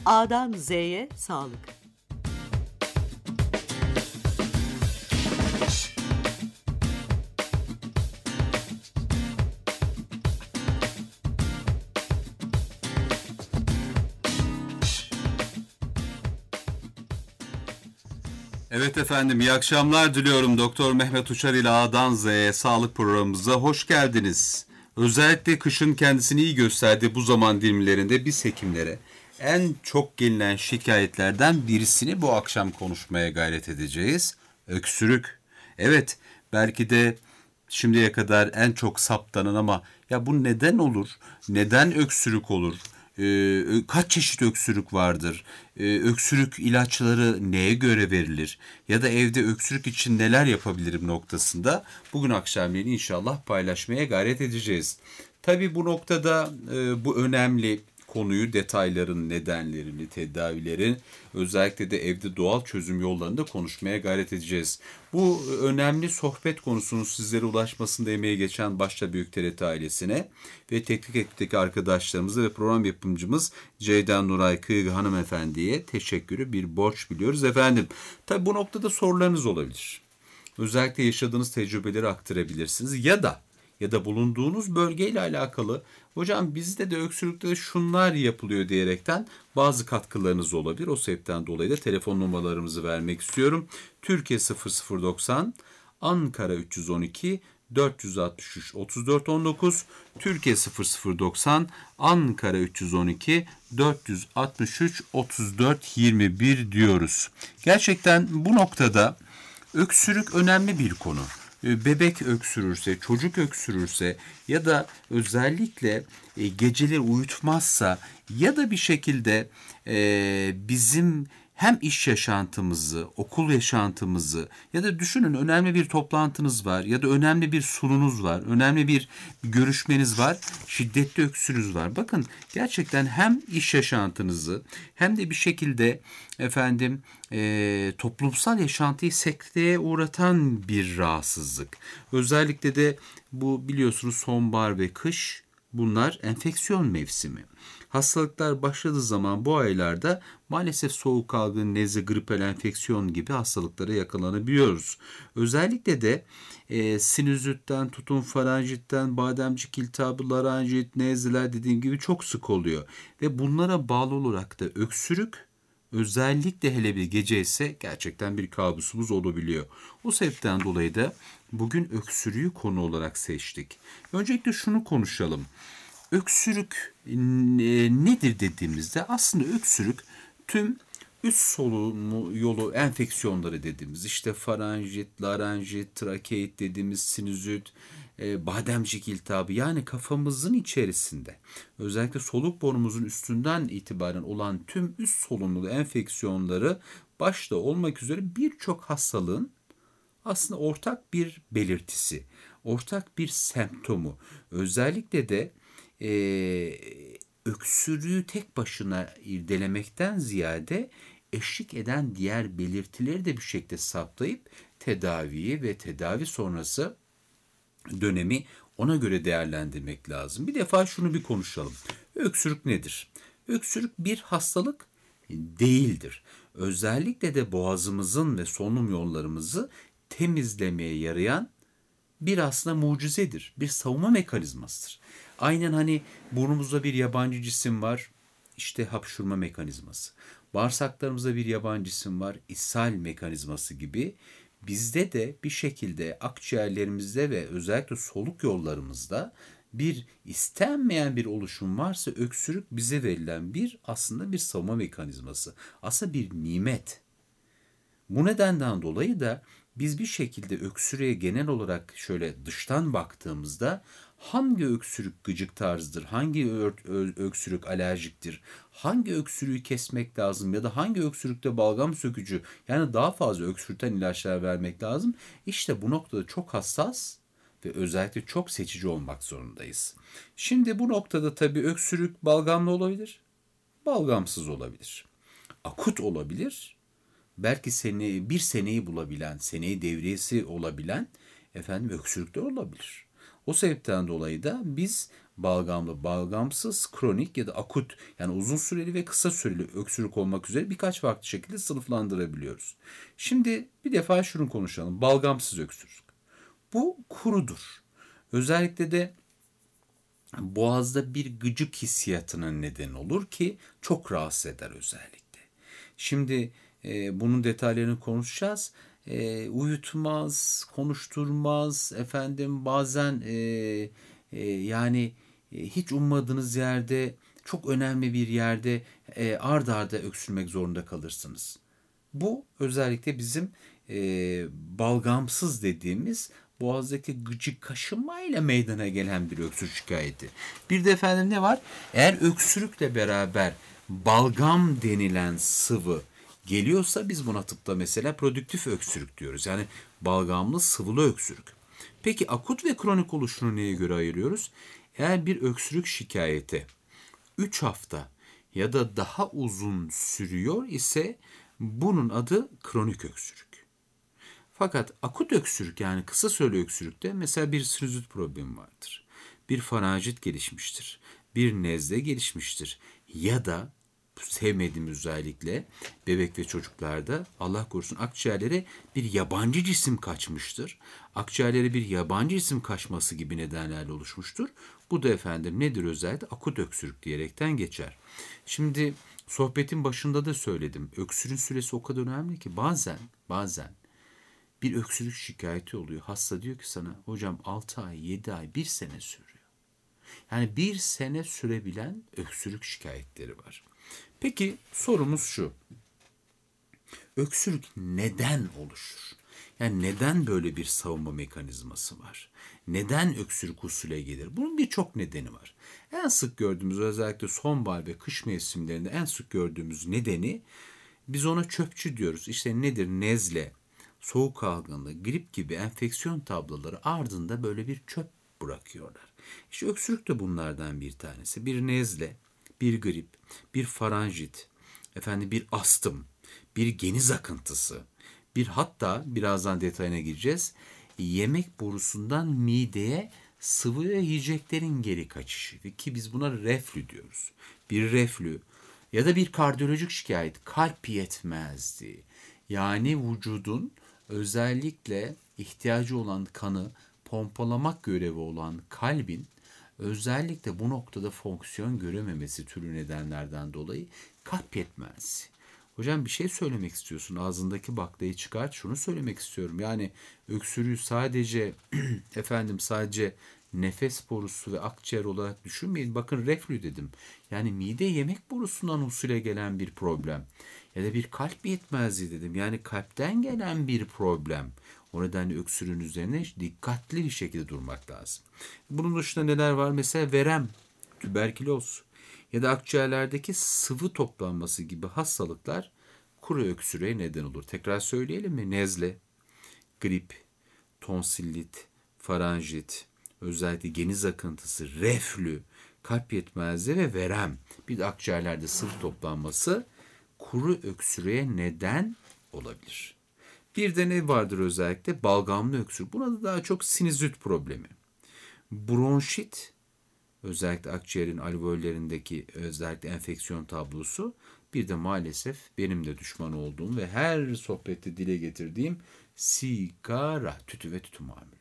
A'dan Z'ye sağlık. Evet efendim, iyi akşamlar diliyorum. Doktor Mehmet Uçar ile A'dan Z'ye sağlık programımıza hoş geldiniz. Özellikle kışın kendisini iyi gösterdiği bu zaman dilimlerinde biz hekimlere en çok gelinen şikayetlerden birisini bu akşam konuşmaya gayret edeceğiz. Öksürük. Evet, belki de şimdiye kadar en çok saptanan ama ya bu neden olur? Neden öksürük olur? Kaç çeşit öksürük vardır? Öksürük ilaçları neye göre verilir? Ya da evde öksürük için neler yapabilirim noktasında bugün akşamleyin inşallah paylaşmaya gayret edeceğiz. Tabii bu noktada bu önemli konuyu, detayların, nedenlerini, tedavilerin, özellikle de evde doğal çözüm yollarında konuşmaya gayret edeceğiz. Bu önemli sohbet konusunun sizlere ulaşmasında emeği geçen başta Büyük TRT ailesine ve teknik ekipteki arkadaşlarımıza ve program yapımcımız Ceyda Nuray Kıyıgı hanımefendiye teşekkürü bir borç biliyoruz efendim. Tabii bu noktada sorularınız olabilir. Özellikle yaşadığınız tecrübeleri aktarabilirsiniz ya da bulunduğunuz bölgeyle alakalı hocam bizde de öksürükte şunlar yapılıyor diyerekten bazı katkılarınız olabilir. O sebepten dolayı da telefon numaralarımızı vermek istiyorum. Türkiye 0090, Ankara 312 463 34 19, Türkiye 0090, Ankara 312 463 34 21 diyoruz. Gerçekten bu noktada öksürük önemli bir konu. Bebek öksürürse, çocuk öksürürse ya da özellikle geceleri uyutmazsa ya da bir şekilde bizim hem iş yaşantımızı, okul yaşantımızı ya da düşünün önemli bir toplantınız var ya da önemli bir sununuz var, önemli bir görüşmeniz var, şiddetli öksürüğünüz var. Bakın gerçekten hem iş yaşantınızı hem de bir şekilde efendim toplumsal yaşantıyı sekteye uğratan bir rahatsızlık. Özellikle de bu biliyorsunuz sonbahar ve kış bunlar enfeksiyon mevsimi. Hastalıklar başladığı zaman bu aylarda maalesef soğuk algın, nezle, gripal enfeksiyon gibi hastalıklara yakalanabiliyoruz. Özellikle de sinüzitten tutun faranjitten, bademcik iltihabı, laranjit, nezleler dediğim gibi çok sık oluyor. Ve bunlara bağlı olarak da öksürük özellikle hele bir gece ise gerçekten bir kabusumuz olabiliyor. O sebepten dolayı da bugün öksürüğü konu olarak seçtik. Öncelikle şunu konuşalım. Öksürük nedir dediğimizde aslında öksürük tüm üst solunum yolu enfeksiyonları dediğimiz işte faranjit, laranjit, trakeit dediğimiz sinüzit, bademcik iltihabı yani kafamızın içerisinde özellikle soluk borumuzun üstünden itibaren olan tüm üst solunumlu enfeksiyonları başta olmak üzere birçok hastalığın aslında ortak bir belirtisi, ortak bir semptomu. Özellikle de öksürüğü tek başına irdelemekten ziyade eşlik eden diğer belirtileri de bir şekilde saptayıp tedaviyi ve tedavi sonrası dönemi ona göre değerlendirmek lazım. Bir defa şunu bir konuşalım. Öksürük nedir? Öksürük bir hastalık değildir. Özellikle de boğazımızın ve solunum yollarımızı temizlemeye yarayan bir aslında mucizedir. Bir savunma mekanizmasıdır. Aynen hani burnumuzda bir yabancı cisim var, işte hapşurma mekanizması. Bağırsaklarımızda bir yabancı cisim var, ishal mekanizması gibi. Bizde de bir şekilde akciğerlerimizde ve özellikle soluk yollarımızda bir istenmeyen bir oluşum varsa öksürük bize verilen bir aslında bir savunma mekanizması. Aslında bir nimet. Bu nedenden dolayı da biz bir şekilde öksürüğe genel olarak şöyle dıştan baktığımızda hangi öksürük gıcık tarzıdır, hangi öksürük alerjiktir, hangi öksürüğü kesmek lazım ya da hangi öksürükte balgam sökücü yani daha fazla öksürten ilaçlar vermek lazım. İşte bu noktada çok hassas ve özellikle çok seçici olmak zorundayız. Şimdi bu noktada tabii öksürük balgamlı olabilir, balgamsız olabilir, akut olabilir. Belki bir seneyi bulabilen, seneyi devriyesi olabilen öksürükler olabilir. O sebepten dolayı da biz balgamlı, balgamsız, kronik ya da akut, yani uzun süreli ve kısa süreli öksürük olmak üzere birkaç farklı şekilde sınıflandırabiliyoruz. Şimdi bir defa şunu konuşalım. Balgamsız öksürük. Bu kurudur. Özellikle de boğazda bir gıcık hissiyatının neden olur ki çok rahatsız eder özellikle. Şimdi bunun detaylarını konuşacağız. Uyutmaz, konuşturmaz, efendim bazen yani hiç ummadığınız yerde, çok önemli bir yerde ard arda öksürmek zorunda kalırsınız. Bu özellikle bizim balgamsız dediğimiz boğazdaki gıcık kaşınmayla meydana gelen bir öksürük şikayeti. Bir de efendim ne var? Eğer öksürükle beraber balgam denilen sıvı geliyorsa biz buna tıpta mesela prodüktif öksürük diyoruz. Yani balgamlı sıvılı öksürük. Peki akut ve kronik oluşunu neye göre ayırıyoruz? Eğer bir öksürük şikayeti 3 hafta ya da daha uzun sürüyor ise bunun adı kronik öksürük. Fakat akut öksürük, yani kısa süreli öksürükte mesela bir sinüzit problemi vardır. Bir faranjit gelişmiştir. Bir nezle gelişmiştir. Ya da sevmediğimiz özellikle bebek ve çocuklarda Allah korusun akciğerlere bir yabancı cisim kaçmıştır. Akciğerlere bir yabancı cisim kaçması gibi nedenlerle oluşmuştur. Bu da efendim nedir özellikle? Akut öksürük diyerekten geçer. Şimdi sohbetin başında da söyledim. Öksürüğün süresi o kadar önemli ki bazen bir öksürük şikayeti oluyor. Hasta diyor ki sana hocam 6 ay, 7 ay, 1 sene sürüyor. Yani 1 sene sürebilen öksürük şikayetleri var. Peki sorumuz şu. Öksürük neden oluşur? Yani neden böyle bir savunma mekanizması var? Neden öksürük usule gelir? Bunun birçok nedeni var. En sık gördüğümüz, özellikle sonbahar ve kış mevsimlerinde en sık gördüğümüz nedeni biz ona çöpçü diyoruz. İşte nedir? Nezle, soğuk algınlığı, grip gibi enfeksiyon tabloları ardında böyle bir çöp bırakıyorlar. İşte öksürük de bunlardan bir tanesi. Bir nezle, bir grip, bir faranjit, bir astım, bir geniz akıntısı, bir hatta birazdan detayına gireceğiz. Yemek borusundan mideye sıvı ve yiyeceklerin geri kaçışı ki biz buna reflü diyoruz. Bir reflü ya da bir kardiyolojik şikayet, kalp yetmezliği. Yani vücudun özellikle ihtiyacı olan kanı pompalamak görevi olan kalbin özellikle bu noktada fonksiyon görememesi türü nedenlerden dolayı kalp yetmezliği. Hocam bir şey söylemek istiyorsun. Ağzındaki baklayı çıkart. Şunu söylemek istiyorum. Yani öksürüğü sadece sadece nefes borusu ve akciğer olarak düşünmeyin. Bakın reflü dedim. Yani mide yemek borusundan usule gelen bir problem. Ya da bir kalp yetmezliği dedim. Yani kalpten gelen bir problem. O nedenle öksürüğün üzerine dikkatli bir şekilde durmak lazım. Bunun dışında neler var? Mesela verem, tüberküloz ya da akciğerlerdeki sıvı toplanması gibi hastalıklar kuru öksürüğe neden olur. Tekrar söyleyelim mi? Nezle, grip, tonsillit, faranjit, özellikle geniz akıntısı, reflü, kalp yetmezliği ve verem. Bir de akciğerlerde sıvı toplanması kuru öksürüğe neden olabilir. Bir de ne vardır özellikle? Balgamlı öksürük. Buna da daha çok sinüzit problemi. Bronşit, özellikle akciğerin alveollerindeki özellikle enfeksiyon tablosu. Bir de maalesef benim de düşman olduğum ve her sohbette dile getirdiğim sigara, tütü ve tütün mamulleri.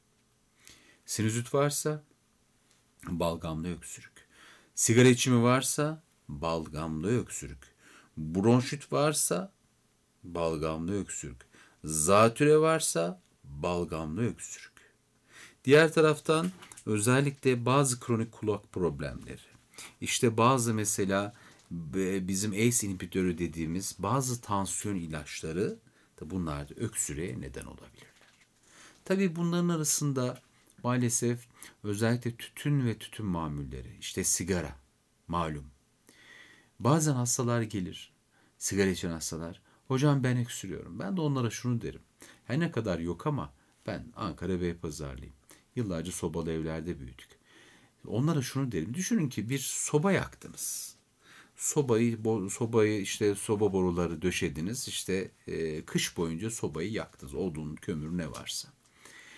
Sinüzit varsa balgamlı öksürük. Sigara içimi varsa balgamlı öksürük. Bronşit varsa balgamlı öksürük. Zatüre varsa balgamlı öksürük. Diğer taraftan özellikle bazı kronik kulak problemleri. İşte bazı mesela bizim ACE inhibitörü dediğimiz bazı tansiyon ilaçları da bunlar da öksürüğe neden olabilirler. Tabii bunların arasında maalesef özellikle tütün ve tütün mamulleri, işte sigara malum. Bazen hastalar gelir, sigara içen hastalar. Hocam ben öksürüyorum. Ben de onlara şunu derim. Her ne kadar yok ama ben Ankara Beypazarlıyım. Yıllarca sobalı evlerde büyüdük. Onlara şunu derim. Düşünün ki bir soba yaktınız. Sobayı işte soba boruları döşediniz. İşte kış boyunca sobayı yaktınız. Odun, kömür ne varsa.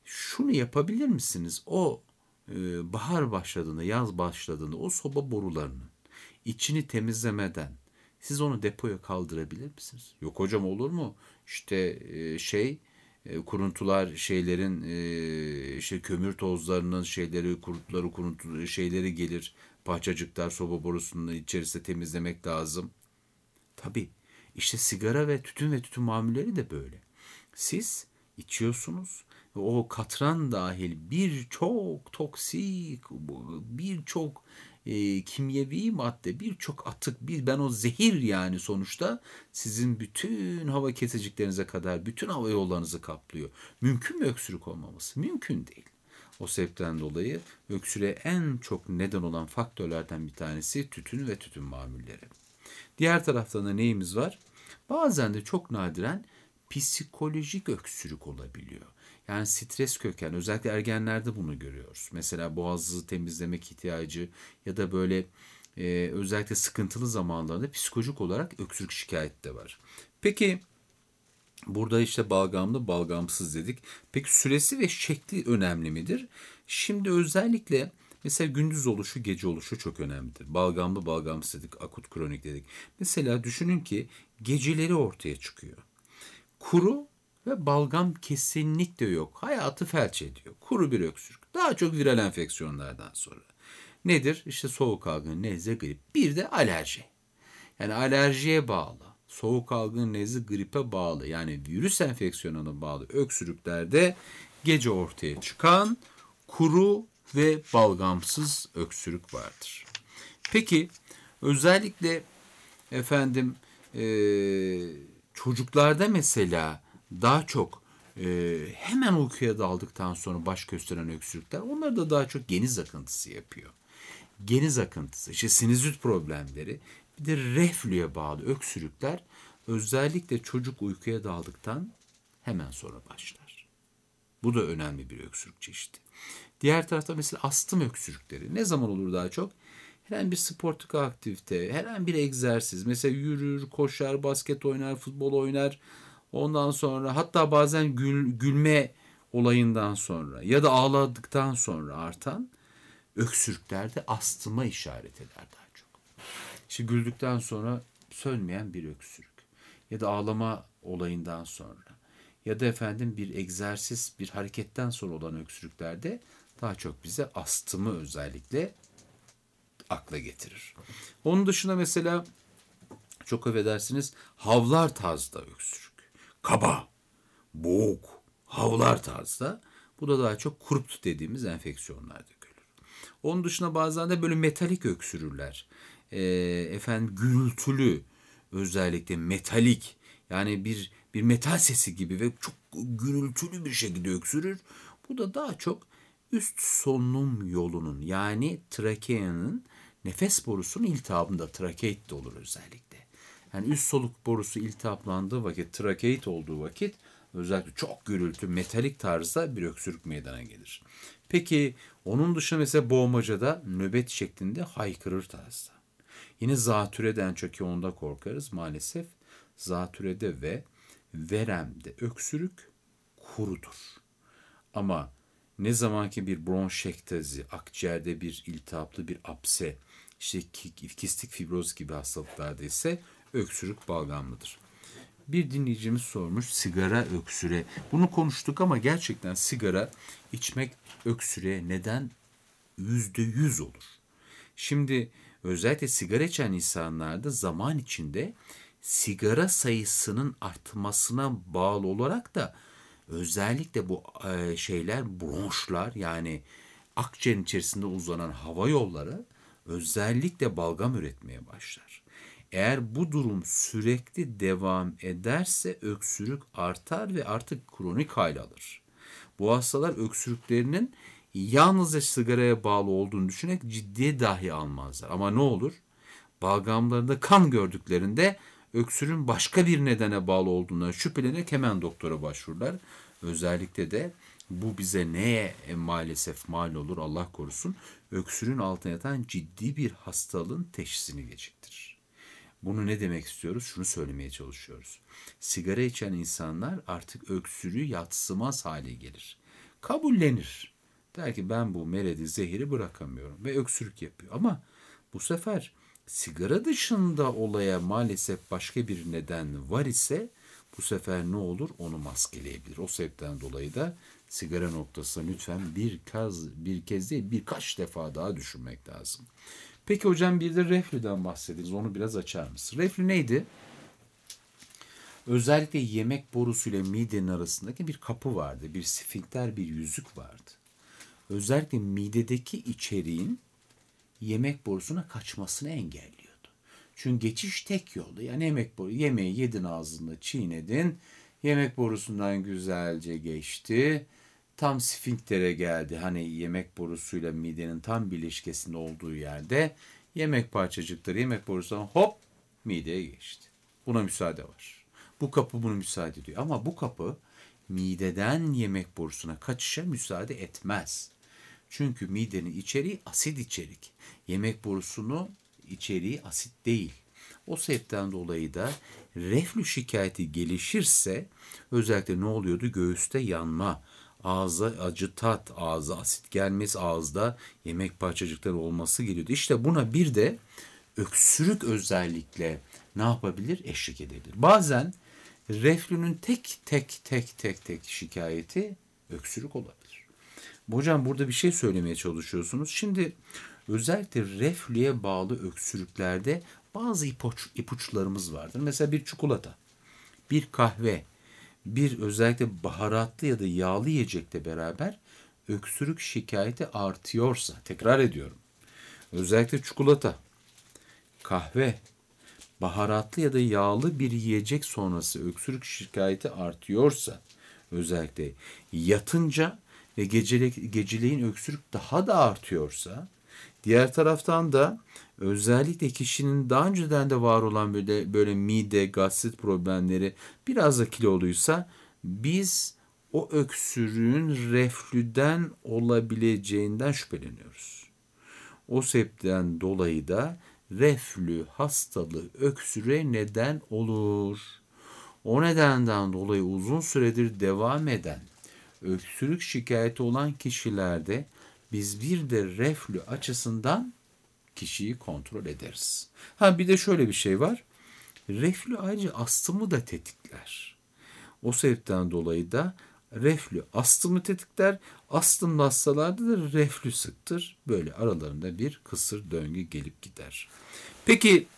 Şunu yapabilir misiniz? O bahar başladığında, yaz başladığında o soba borularının içini temizlemeden siz onu depoya kaldırabilir misiniz? Yok hocam, olur mu? İşte kuruntular şeylerin işte kömür tozlarının şeyleri, kuruntuları, kuruntu şeyleri gelir. Parçacıklar soba borusunun içerisinde temizlemek lazım. Tabii işte sigara ve tütün mamulleri de böyle. Siz içiyorsunuz ve o katran dahil birçok toksik, birçok kimyevi madde, birçok atık, ben o zehir yani sonuçta sizin bütün hava kesiciklerinize kadar bütün hava yollarınızı kaplıyor. Mümkün mü öksürük olmaması? Mümkün değil. O sebepten dolayı öksürüğe en çok neden olan faktörlerden bir tanesi tütün ve tütün mamulleri. Diğer taraftan da neyimiz var? Bazen de çok nadiren psikolojik öksürük olabiliyor. Yani stres köken, özellikle ergenlerde bunu görüyoruz. Mesela boğazı temizlemek ihtiyacı ya da böyle özellikle sıkıntılı zamanlarda psikolojik olarak öksürük şikayeti de var. Peki burada işte balgamlı, balgamsız dedik. Peki süresi ve şekli önemli midir? Şimdi özellikle mesela gündüz oluşu, gece oluşu çok önemlidir. Balgamlı, balgamsız dedik, akut, kronik dedik. Mesela düşünün ki geceleri ortaya çıkıyor. Kuru ve balgam kesinlikle yok. Hayatı felç ediyor. Kuru bir öksürük. Daha çok viral enfeksiyonlardan sonra. Nedir? İşte soğuk algın, nezle, grip. Bir de alerji. Yani alerjiye bağlı, soğuk algın, nezle, gripe bağlı, yani virüs enfeksiyonuna bağlı öksürüklerde gece ortaya çıkan kuru ve balgamsız öksürük vardır. Peki özellikle efendim çocuklarda mesela daha çok hemen uykuya daldıktan sonra baş gösteren öksürükler, onlar da daha çok geniz akıntısı yapıyor. Geniz akıntısı, işte sinüzit problemleri, bir de reflüye bağlı öksürükler özellikle çocuk uykuya daldıktan hemen sonra başlar. Bu da önemli bir öksürük çeşidi. Diğer tarafta mesela astım öksürükleri. Ne zaman olur daha çok? Herhangi bir sportif aktivite, herhangi bir egzersiz. Mesela yürür, koşar, basket oynar, futbol oynar. Ondan sonra hatta bazen gülme olayından sonra ya da ağladıktan sonra artan öksürüklerde astıma işaret eder daha çok. İşte güldükten sonra sönmeyen bir öksürük ya da ağlama olayından sonra ya da efendim bir egzersiz, bir hareketten sonra olan öksürüklerde daha çok bize astımı özellikle akla getirir. Onun dışında mesela çok affedersiniz havlar tarzda öksürük. Kaba, boğuk, havlar tarzda. Bu da daha çok krupt dediğimiz enfeksiyonlarda görülür. Onun dışında bazen de böyle metalik öksürürler. Gürültülü, özellikle metalik, yani bir metal sesi gibi ve çok gürültülü bir şekilde öksürür. Bu da daha çok üst solunum yolunun, yani trakeanın nefes borusunun iltihabında, trakeit de olur özellikle. Yani üst soluk borusu iltihaplandığı vakit, trakeit olduğu vakit özellikle çok gürültü, metalik tarzda bir öksürük meydana gelir. Peki onun dışında mesela boğmacada nöbet şeklinde haykırır tarzda. Yine zatürreden çok yoğunda korkarız maalesef. Zatürrede ve veremde öksürük kurudur. Ama ne zamanki bir bronşektazi, akciğerde bir iltihaplı bir apse, işte kistik fibroz gibi hastalıklarda ise öksürük balgamlıdır. Bir dinleyicimiz sormuş, sigara öksüre. Bunu konuştuk ama gerçekten sigara içmek öksürüğe neden %100 olur? Şimdi özellikle sigara içen insanlarda zaman içinde sigara sayısının artmasına bağlı olarak da özellikle bu bronşlar, yani akciğerin içerisinde uzanan hava yolları özellikle balgam üretmeye başlar. Eğer bu durum sürekli devam ederse öksürük artar ve artık kronik hal alır. Bu hastalar öksürüklerinin yalnızca sigaraya bağlı olduğunu düşünerek ciddiye dahi almazlar. Ama ne olur? Balgamlarında kan gördüklerinde öksürüğün başka bir nedene bağlı olduğuna şüphelenerek hemen doktora başvururlar. Özellikle de bu bize neye maalesef mal olur, Allah korusun? Öksürüğün altına yatan ciddi bir hastalığın teşhisini geciktirir. Bunu ne demek istiyoruz? Şunu söylemeye çalışıyoruz. Sigara içen insanlar artık öksürüğü yadsımaz hale gelir. kabullenir. Der ki ben bu meledi zehiri bırakamıyorum ve öksürük yapıyor. Ama bu sefer sigara dışında olaya maalesef başka bir neden var ise bu sefer ne olur? Onu maskeleyebilir. O sebepten dolayı da sigara noktasına lütfen bir kez değil birkaç defa daha düşünmek lazım. Peki hocam bir de reflüden bahsediniz. Onu biraz açar mısın? Reflü neydi? Özellikle yemek borusuyla midenin arasındaki bir kapı vardı. Bir sfinkter, bir yüzük vardı. Özellikle midedeki içeriğin yemek borusuna kaçmasını engelliyordu. Çünkü geçiş tek yolda. Yani yemeği yedin ağzında çiğnedin. Yemek borusundan güzelce geçti. Tam sfinktere geldi. Hani yemek borusuyla midenin tam birleşkesinde olduğu yerde yemek parçacıkları yemek borusundan hop mideye geçti. Buna müsaade var. Bu kapı bunu müsaade ediyor. Ama bu kapı mideden yemek borusuna kaçışa müsaade etmez. Çünkü midenin içeriği asit içerik. Yemek borusunun içeriği asit değil. O sebepten dolayı da reflü şikayeti gelişirse özellikle ne oluyordu? Göğüste yanma, ağza acı tat, ağza asit gelmesi, ağızda yemek parçacıkları olması geliyordu. İşte buna bir de öksürük özellikle ne yapabilir? Eşlik edebilir. Bazen reflünün tek şikayeti öksürük olabilir. Hocam burada bir şey söylemeye çalışıyorsunuz. Şimdi özellikle reflüye bağlı öksürüklerde bazı ipuçlarımız vardır. Mesela bir çikolata, bir kahve, bir özellikle baharatlı ya da yağlı yiyecekle beraber öksürük şikayeti artıyorsa, tekrar ediyorum. Özellikle çikolata, kahve, baharatlı ya da yağlı bir yiyecek sonrası öksürük şikayeti artıyorsa, özellikle yatınca ve geceleyin öksürük daha da artıyorsa, diğer taraftan da özellikle kişinin daha önceden de var olan böyle mide, gastrit problemleri biraz da kiloluysa biz o öksürüğün reflüden olabileceğinden şüpheleniyoruz. O sebepten dolayı da reflü hastalığı öksürüğe neden olur. O nedenden dolayı uzun süredir devam eden öksürük şikayeti olan kişilerde biz bir de reflü açısından kişiyi kontrol ederiz. Bir de şöyle bir şey var. Reflü ayrıca astımı da tetikler. O sebepten dolayı da reflü astımı tetikler. Astımlı hastalarda da reflü sıktır. Böyle aralarında bir kısır döngü gelip gider. Peki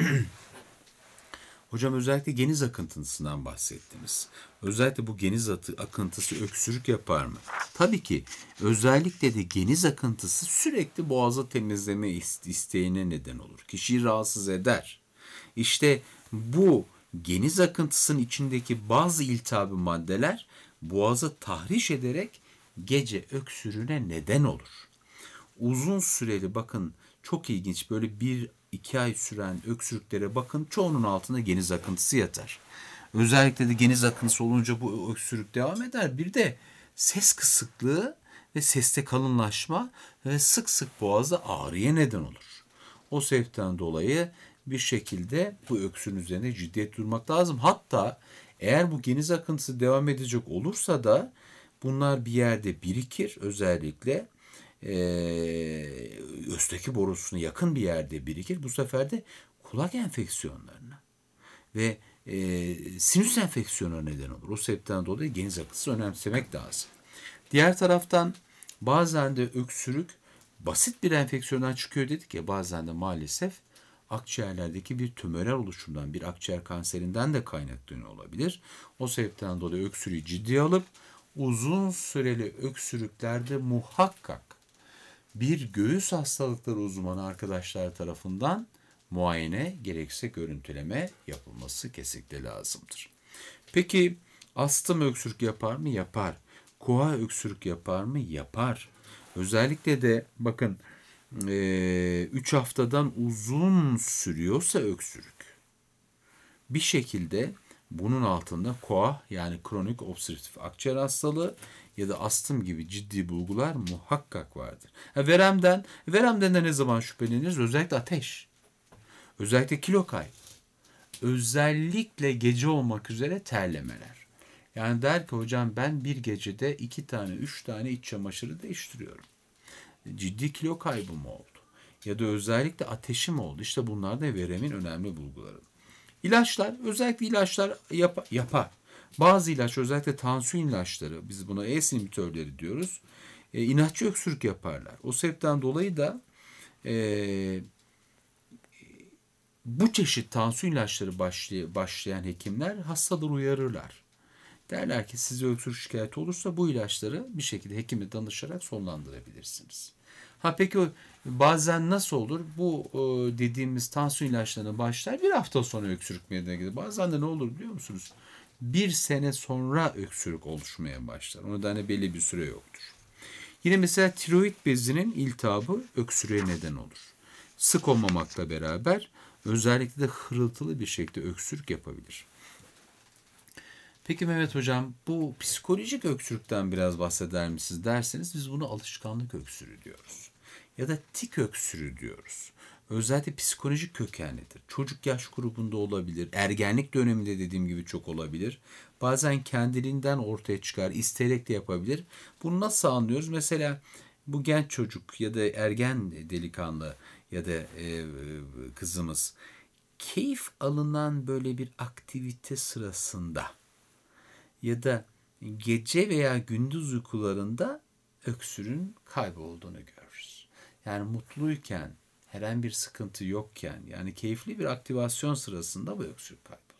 hocam özellikle geniz akıntısından bahsettiniz. Özellikle bu geniz akıntısı öksürük yapar mı? Tabii ki özellikle de geniz akıntısı sürekli boğazı temizleme isteğine neden olur. Kişiyi rahatsız eder. İşte bu geniz akıntısının içindeki bazı iltihabi maddeler boğazı tahriş ederek gece öksürüğüne neden olur. Uzun süreli bakın çok ilginç böyle 1-2 ay süren öksürüklere bakın çoğunun altında geniz akıntısı yatar. Özellikle de geniz akıntısı olunca bu öksürük devam eder. Bir de ses kısıklığı ve seste kalınlaşma ve sık sık boğazda ağrıya neden olur. O sebepten dolayı bir şekilde bu öksürüğün üzerinde ciddiyet durmak lazım. Hatta eğer bu geniz akıntısı devam edecek olursa da bunlar bir yerde birikir. Özellikle östaki borusuna yakın bir yerde birikir. Bu sefer de kulak enfeksiyonlarına ve sinüs enfeksiyonuna neden olur. O sebepten dolayı geniz akıntısı önemsemek lazım. Diğer taraftan bazen de öksürük basit bir enfeksiyondan çıkıyor dedik ya, bazen de maalesef akciğerlerdeki bir tümörel oluşumdan, bir akciğer kanserinden de kaynaklanıyor olabilir. O sebepten dolayı öksürüğü ciddiye alıp uzun süreli öksürüklerde muhakkak bir göğüs hastalıkları uzmanı arkadaşlar tarafından muayene gerekse görüntüleme yapılması kesinlikle lazımdır. Peki astım öksürük yapar mı? Yapar. Koa öksürük yapar mı? Yapar. Özellikle de bakın 3 haftadan uzun sürüyorsa öksürük bir şekilde bunun altında koa yani kronik obstrüktif akciğer hastalığı ya da astım gibi ciddi bulgular muhakkak vardır. Veremden de ne zaman şüpheleniriz? Özellikle ateş, özellikle kilo kaybı, özellikle gece olmak üzere terlemeler. Yani der ki hocam ben bir gecede 2 tane 3 tane iç çamaşırı değiştiriyorum. Ciddi kilo kaybım oldu. Ya da özellikle ateşim oldu. İşte bunlar da veremin önemli bulguları. İlaçlar, özellikle ilaçlar yapar. Bazı ilaç, özellikle tansiyon ilaçları, biz buna ACE inhibitörleri diyoruz. İnatçı öksürük yaparlar. O sebepten dolayı da bu çeşit tansiyon ilaçları başlayan hekimler hastaları uyarırlar. Derler ki size öksürük şikayeti olursa bu ilaçları bir şekilde hekime danışarak sonlandırabilirsiniz. Ha peki bazen nasıl olur? Bu dediğimiz tansiyon ilaçlarına başlar, bir hafta sonra öksürük meydana gelir. Bazen de ne olur biliyor musunuz? 1 sene sonra öksürük oluşmaya başlar. O nedenle belli bir süre yoktur. Yine mesela tiroid bezinin iltihabı öksürüğe neden olur. Sık olmamakla beraber özellikle de hırıltılı bir şekilde öksürük yapabilir. Peki Mehmet Hocam, bu psikolojik öksürükten biraz bahseder misiniz derseniz biz buna alışkanlık öksürüğü diyoruz. Ya da tik öksürüğü diyoruz. Özellikle psikolojik kökenlidir. Çocuk yaş grubunda olabilir. Ergenlik döneminde dediğim gibi çok olabilir. Bazen kendiliğinden ortaya çıkar. İsteyerek de yapabilir. Bunu nasıl anlıyoruz? Mesela bu genç çocuk ya da ergen delikanlı ya da kızımız keyif alınan böyle bir aktivite sırasında ya da gece veya gündüz uykularında öksürüğün kaybolduğunu görürüz. Yani mutluyken, herhangi bir sıkıntı yokken, yani keyifli bir aktivasyon sırasında bu öksürük kaybolur.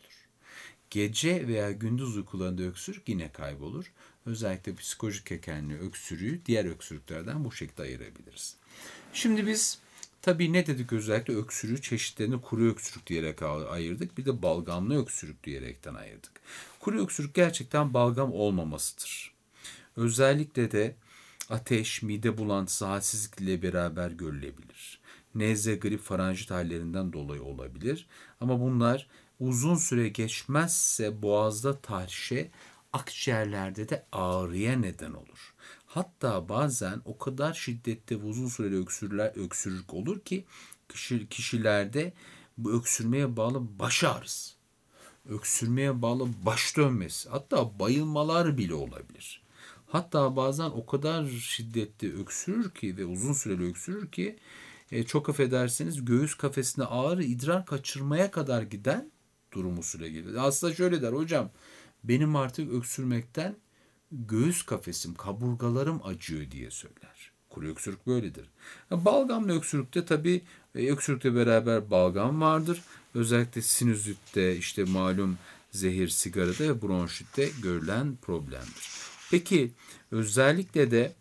Gece veya gündüz uykularında öksürük yine kaybolur. Özellikle psikolojik kökenli öksürüğü diğer öksürüklerden bu şekilde ayırabiliriz. Şimdi biz tabii ne dedik, özellikle öksürüğü çeşitlerini kuru öksürük diyerek ayırdık. Bir de balgamlı öksürük diyerekten ayırdık. Kuru öksürük gerçekten balgam olmamasıdır. Özellikle de ateş, mide bulantısı, halsizlik ile beraber görülebilir. Nezle, grip, faranjit hallerinden dolayı olabilir. Ama bunlar uzun süre geçmezse boğazda tahrişe, akciğerlerde de ağrıya neden olur. Hatta bazen o kadar şiddetli ve uzun süreli öksürük olur ki kişilerde bu öksürmeye bağlı baş ağrısı, öksürmeye bağlı baş dönmesi, hatta bayılmalar bile olabilir. Hatta bazen o kadar şiddetli öksürür ki ve uzun süreli öksürür ki çok affedersiniz göğüs kafesine ağrı, idrar kaçırmaya kadar giden durumu süre gelir. Aslında şöyle der hocam, benim artık öksürmekten göğüs kafesim, kaburgalarım acıyor diye söyler. Kuru öksürük böyledir. Balgamlı öksürükte tabii öksürükle beraber balgam vardır. Özellikle sinüzitte, işte malum zehir, sigarada ve bronşitte görülen problemdir. Peki özellikle de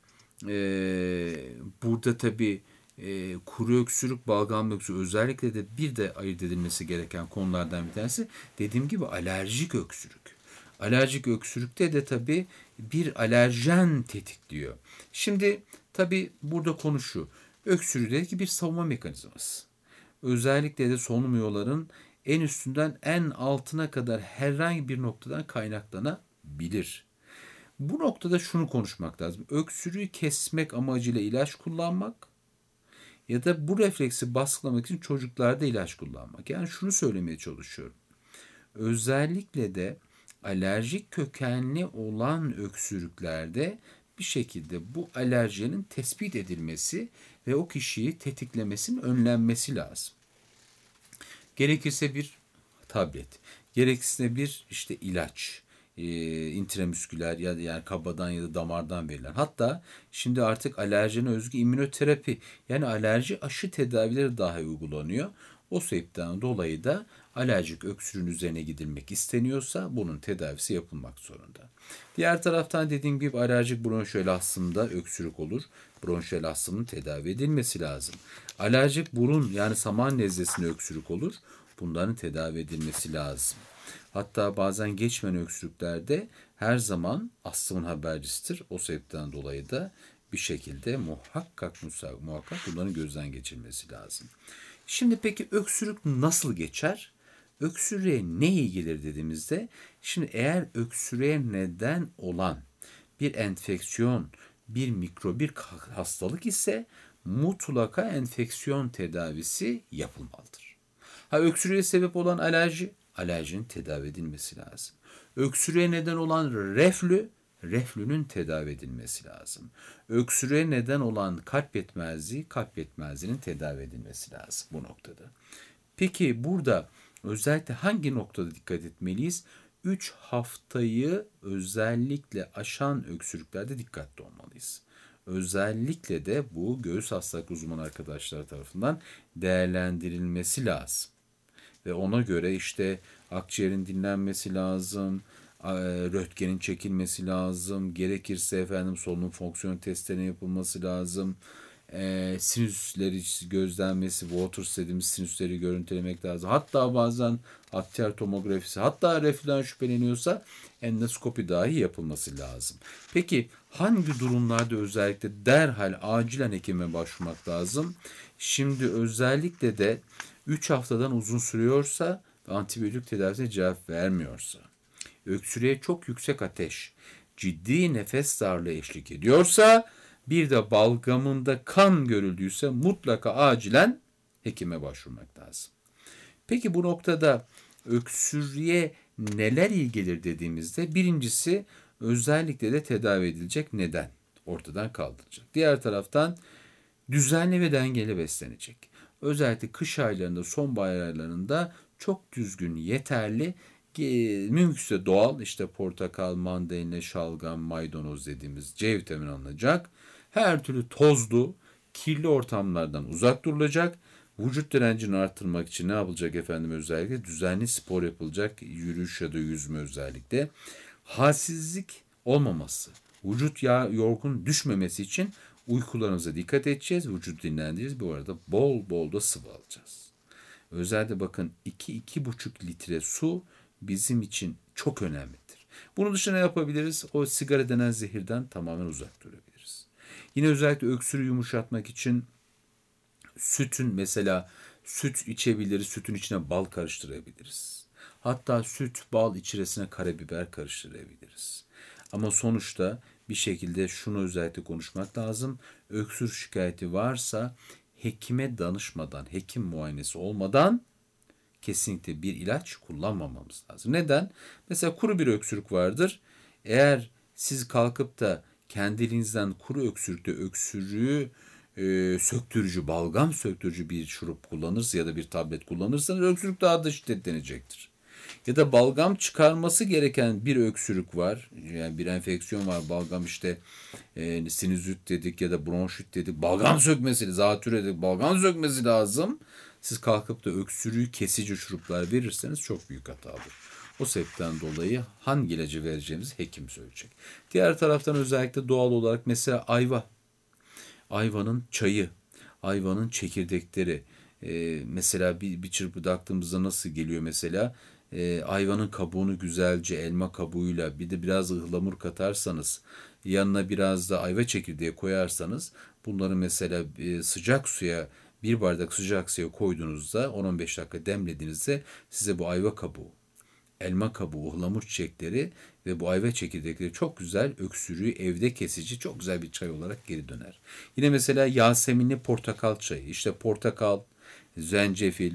burada tabii kuru öksürük, balgamlı öksürük, özellikle de bir de ayırt edilmesi gereken konulardan bir tanesi dediğim gibi alerjik öksürük. Alerjik öksürükte de tabii bir alerjen tetikliyor. Şimdi tabii burada konu şu. Öksürük bir savunma mekanizması. Özellikle de solunum yollarının en üstünden en altına kadar herhangi bir noktadan kaynaklanabilir. Bu noktada şunu konuşmak lazım. Öksürüğü kesmek amacıyla ilaç kullanmak ya da bu refleksi baskılamak için çocuklarda ilaç kullanmak. Yani şunu söylemeye çalışıyorum. Özellikle de alerjik kökenli olan öksürüklerde bir şekilde bu alerjenin tespit edilmesi ve o kişiyi tetiklemesinin önlenmesi lazım. Gerekirse bir tablet, gerekirse bir işte ilaç, intramüsküler ya da yani kabadan ya da damardan verilen. Hatta şimdi artık alerjene özgü immünoterapi, yani alerji aşı tedavileri dahi uygulanıyor. O sebepten dolayı da alerjik öksürüğün üzerine gidilmek isteniyorsa bunun tedavisi yapılmak zorunda. Diğer taraftan dediğim gibi alerjik bronşiyel astımda öksürük olur. Bronşiyel astımın tedavi edilmesi lazım. Alerjik burun, yani saman nezlesine öksürük olur. Bunların tedavi edilmesi lazım. Hatta bazen geçmeyen öksürüklerde her zaman astımın habercisidir. O sebepten dolayı da bir şekilde muhakkak bunların gözden geçirilmesi lazım. Şimdi peki öksürük nasıl geçer? Öksürüğe ne iyi gelir dediğimizde, şimdi eğer öksürüğe neden olan bir enfeksiyon, bir mikrobik hastalık ise mutlaka enfeksiyon tedavisi yapılmalıdır. Öksürüğe sebep olan alerjinin tedavi edilmesi lazım. Öksürüğe neden olan reflünün tedavi edilmesi lazım. Öksürüğe neden olan kalp yetmezliğinin tedavi edilmesi lazım bu noktada. Peki burada özellikle hangi noktada dikkat etmeliyiz? 3 haftayı özellikle aşan öksürüklerde dikkatli olmalıyız. Özellikle de bu göğüs hastalık uzmanı arkadaşlar tarafından değerlendirilmesi lazım. Ve ona göre işte akciğerin dinlenmesi lazım, röntgenin çekilmesi lazım, gerekirse solunum fonksiyon testlerinin yapılması lazım, sinüsleri gözlenmesi, Waters dediğimiz sinüsleri görüntülemek lazım. Hatta bazen akciğer tomografisi, hatta reflüden şüpheleniyorsa endoskopi dahi yapılması lazım. Peki hangi durumlarda özellikle derhal acilen hekime başvurmak lazım? Şimdi özellikle de 3 haftadan uzun sürüyorsa ve antibiyotik tedavisine cevap vermiyorsa, öksürüğe çok yüksek ateş, ciddi nefes darlığı eşlik ediyorsa, bir de balgamında kan görüldüyse mutlaka acilen hekime başvurmak lazım. Peki bu noktada öksürüğe neler iyi gelir dediğimizde birincisi özellikle de tedavi edilecek neden ortadan kaldırılacak. Diğer taraftan düzenli ve dengeli beslenecek. Özellikle kış aylarında, sonbahar aylarında çok düzgün, yeterli, mümkünse doğal işte portakal, mandalina, şalgam, maydanoz dediğimiz C vitamini alınacak. Her türlü tozlu, kirli ortamlardan uzak durulacak. Vücut direncini arttırmak için ne yapılacak özellikle? Düzenli spor yapılacak, yürüyüş ya da yüzme özellikle. Halsizlik olmaması, vücut yorgun düşmemesi için uykularımıza dikkat edeceğiz, vücut dinlendireceğiz. Bu arada bol bol da sıvı alacağız. Özellikle bakın 2-2,5 litre su bizim için çok önemlidir. Bunun dışında ne yapabiliriz? O sigara denen zehirden tamamen uzak durabiliriz. Yine özellikle öksürüğü yumuşatmak için süt içebiliriz, sütün içine bal karıştırabiliriz. Hatta süt, bal içerisine karabiber karıştırabiliriz. Ama sonuçta bir şekilde şunu özellikle konuşmak lazım. Öksürük şikayeti varsa hekime danışmadan, hekim muayenesi olmadan kesinlikle bir ilaç kullanmamamız lazım. Neden? Mesela kuru bir öksürük vardır. Eğer siz kalkıp da kendiliğinizden kuru öksürükte öksürüğü söktürücü, balgam söktürücü bir şurup kullanırsa ya da bir tablet kullanırsanız öksürük daha da şiddetlenecektir. Ya da balgam çıkarması gereken bir öksürük var. Yani bir enfeksiyon var. Balgam sinüzit dedik ya da bronşit dedik. Balgam sökmesi, zatürre dedik. Balgam sökmesi lazım. Siz kalkıp da öksürüğü kesici şuruplar verirseniz çok büyük hatadır. O sebepten dolayı hangi ilacı vereceğimizi hekim söyleyecek. Diğer taraftan özellikle doğal olarak mesela ayvanın çayı, ayvanın çekirdekleri, mesela bir çırpı taktığımızda nasıl geliyor mesela? Ayvanın kabuğunu güzelce elma kabuğuyla bir de biraz ıhlamur katarsanız, yanına biraz da ayva çekirdeği koyarsanız, bunları mesela bir bardak sıcak suya koyduğunuzda 10-15 dakika demlediğinizde size bu ayva kabuğu, elma kabuğu, ıhlamur çiçekleri ve bu ayva çekirdekleri çok güzel öksürüğü evde kesici çok güzel bir çay olarak geri döner. Yine mesela Yaseminli portakal çayı. İşte portakal, zencefil,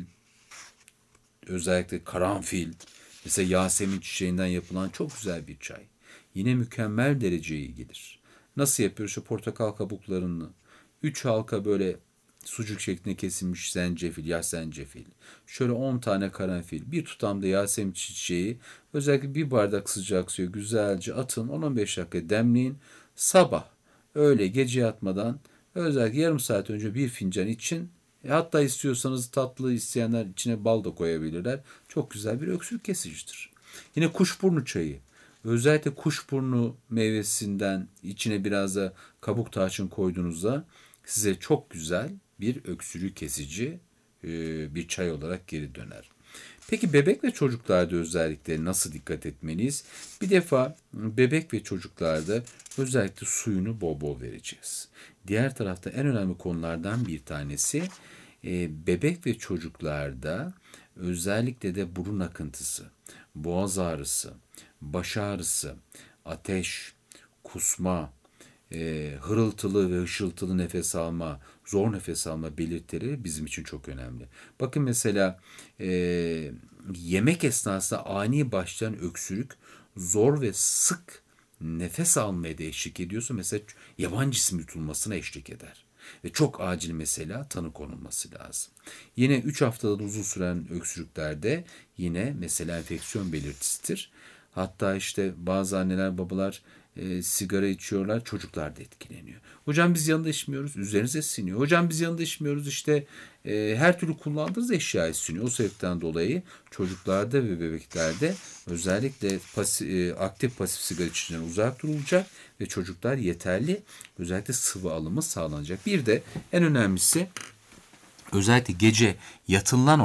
özellikle karanfil, mesela Yasemin çiçeğinden yapılan çok güzel bir çay. Yine mükemmel derece iyi gelir. Nasıl yapıyoruz? İşte portakal kabuklarını 3 halka böyle sucuk şeklinde kesilmiş zencefil, yaş zencefil, şöyle 10 tane karanfil, bir tutam da Yasemin çiçeği, özellikle bir bardak sıcak suya güzelce atın, 10-15 dakika demleyin. Sabah, öğle, gece yatmadan özellikle yarım saat önce bir fincan için, hatta istiyorsanız tatlı isteyenler içine bal da koyabilirler. Çok güzel bir öksürük kesicidir. Yine kuşburnu çayı. Özellikle kuşburnu meyvesinden içine biraz da kabuk tarçın koyduğunuzda size çok güzel bir öksürük kesici bir çay olarak geri döner. Peki bebek ve çocuklarda özellikle nasıl dikkat etmeliyiz? Bir defa bebek ve çocuklarda özellikle suyunu bol bol vereceğiz. Diğer tarafta en önemli konulardan bir tanesi bebek ve çocuklarda özellikle de burun akıntısı, boğaz ağrısı, baş ağrısı, ateş, kusma, hırıltılı ve hışıltılı nefes alma, zor nefes alma belirtileri bizim için çok önemli. Bakın mesela yemek esnasında ani başlayan öksürük zor ve sık nefes almaya da eşlik ediyorsa mesela yabancı cisim yutulmasına eşlik eder. Ve çok acil mesela tanı konulması lazım. Yine 3 haftada da uzun süren öksürüklerde yine mesela enfeksiyon belirtisidir. Hatta işte bazı anneler babalar sigara içiyorlar, çocuklar da etkileniyor. Hocam biz yanında içmiyoruz, üzerinize siniyor. Hocam biz yanında içmiyoruz, işte her türlü kullandığınız eşyayı siniyor. O sebepten dolayı çocuklarda ve bebeklerde özellikle aktif pasif sigara içicinden uzak durulacak ve çocuklar yeterli özellikle sıvı alımı sağlanacak. Bir de en önemlisi özellikle gece yatılan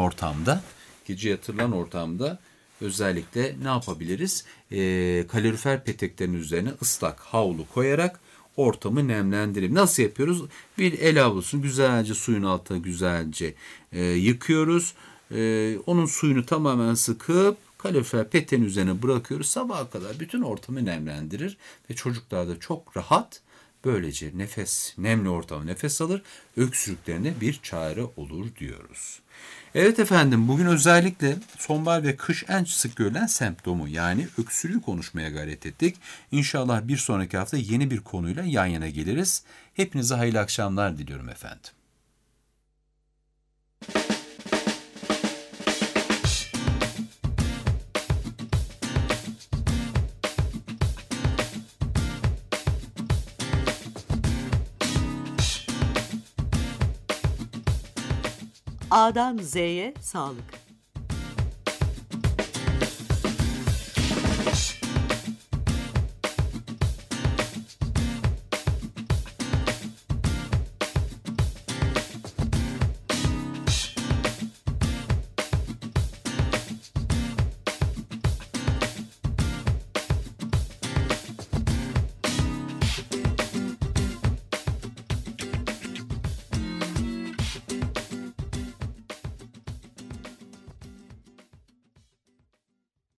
ortamda özellikle ne yapabiliriz? Kalorifer peteklerin üzerine ıslak havlu koyarak ortamı nemlendirelim. Nasıl yapıyoruz? Bir el havlusunu güzelce suyun altına yıkıyoruz. Onun suyunu tamamen sıkıp kalorifer peteğin üzerine bırakıyoruz. Sabaha kadar bütün ortamı nemlendirir ve çocuklar da çok rahat böylece nemli ortamda nefes alır, öksürüklerine bir çare olur diyoruz. Evet efendim, bugün özellikle sonbahar ve kış en sık görülen semptomu yani öksürüğü konuşmaya gayret ettik. İnşallah bir sonraki hafta yeni bir konuyla yan yana geliriz. Hepinize hayırlı akşamlar diliyorum efendim. A'dan Z'ye sağlık.